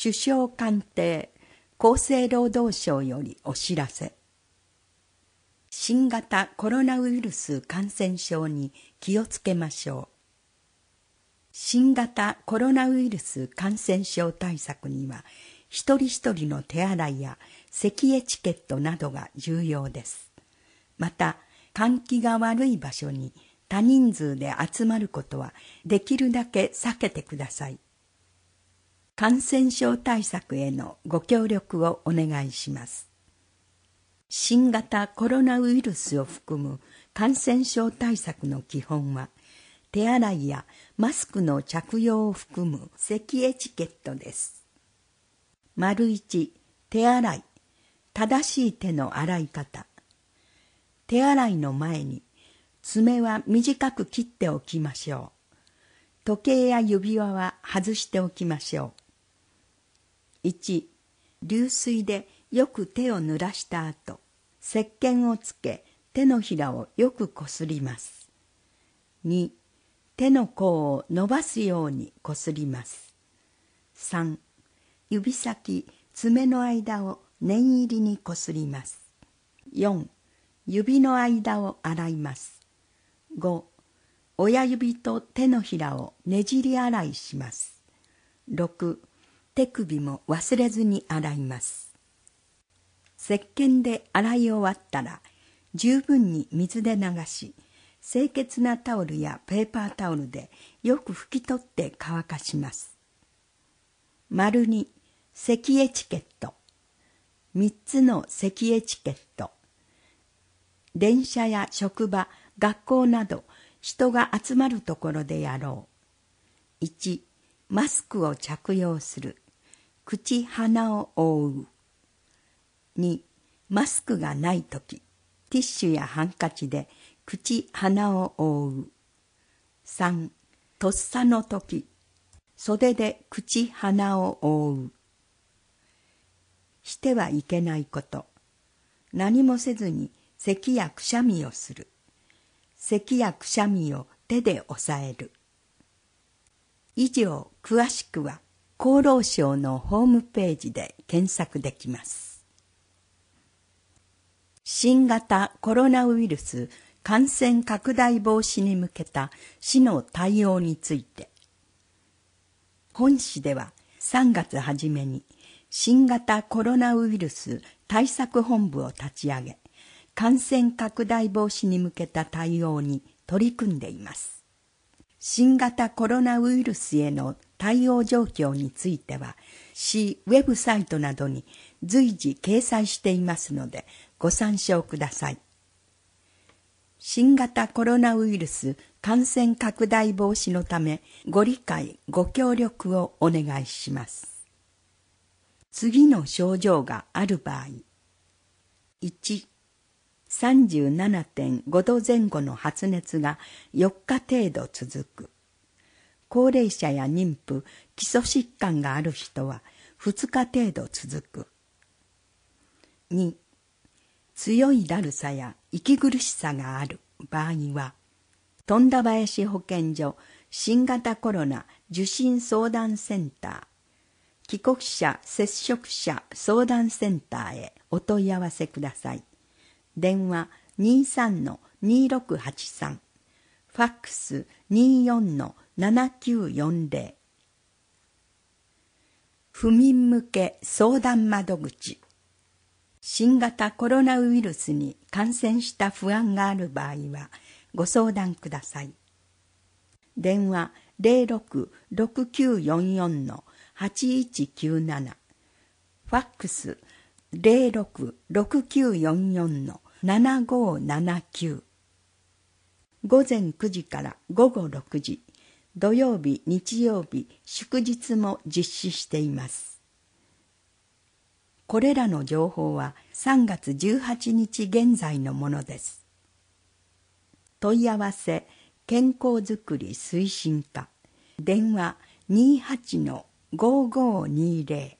首相官邸厚生労働省よりお知らせ。新型コロナウイルス感染症に気をつけましょう。新型コロナウイルス感染症対策には、一人一人の手洗いや咳エチケットなどが重要です。また、換気が悪い場所に多人数で集まることはできるだけ避けてください。感染症対策へのご協力をお願いします。新型コロナウイルスを含む感染症対策の基本は、手洗いやマスクの着用を含む咳エチケットです。1、手洗い、正しい手の洗い方。手洗いの前に、爪は短く切っておきましょう。時計や指輪は外しておきましょう。1、流水でよく手を濡らした後、石鹸をつけ、手のひらをよくこすります。2、手の甲を伸ばすようにこすります。3、指先、爪の間を念入りにこすります。4、指の間を洗います。5、親指と手のひらをねじり洗いします。6、手首も忘れずに洗います。石鹸で洗い終わったら、十分に水で流し、清潔なタオルやペーパータオルでよく拭き取って乾かします。2、咳エチケット。3つの咳エチケット。電車や職場、学校など人が集まるところでやろう。1、マスクを着用する。口、鼻を覆う。2、マスクがないとき、ティッシュやハンカチで口、鼻を覆う。3、とっさのとき、袖で口、鼻を覆う。してはいけないこと。何もせずに咳やくしゃみをする。咳やくしゃみを手で押さえる。以上、詳しくは厚労省のホームページで検索できます。新型コロナウイルス感染拡大防止に向けた市の対応について。本市では3月初めに新型コロナウイルス対策本部を立ち上げ、感染拡大防止に向けた対応に取り組んでいます。新型コロナウイルスへの対応状況については、市ウェブサイトなどに随時掲載していますので、ご参照ください。新型コロナウイルス感染拡大防止のため、ご理解、ご協力をお願いします。次の症状がある場合。1、37.5 度前後の発熱が4日程度続く。高齢者や妊婦、基礎疾患がある人は2日程度続く。2、強いだるさや息苦しさがある場合は、富田林保健所新型コロナ受診相談センター、帰国者接触者相談センターへお問い合わせください。電話 23-2683、ファックス 24-7940。府民向け相談窓口。新型コロナウイルスに感染した不安がある場合はご相談ください。電話 06-6944-8197、ファックス 06-6944-7579。午前9時から午後6時、土曜日、日曜日、祝日も実施しています。これらの情報は3月18日現在のものです。問い合わせ、健康づくり推進課、電話 28-5520